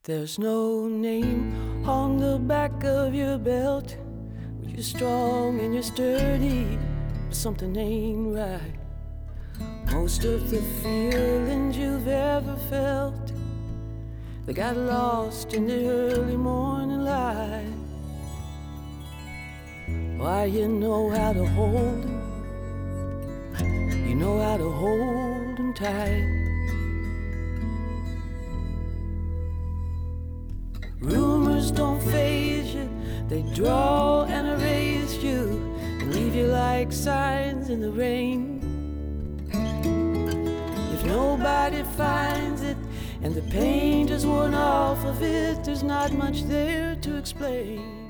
There's no name on the back of your belt. You're strong and you're sturdy, but something ain't right. Most of the feelings you've ever felt, they got lost in the early morning light. Why, you know how to hold 'em, you know how to hold 'em tight. Rumors don't faze you, they draw and erase you and leave you like signs in the rain. If nobody finds it and the paint is worn off of it, there's not much there to explain.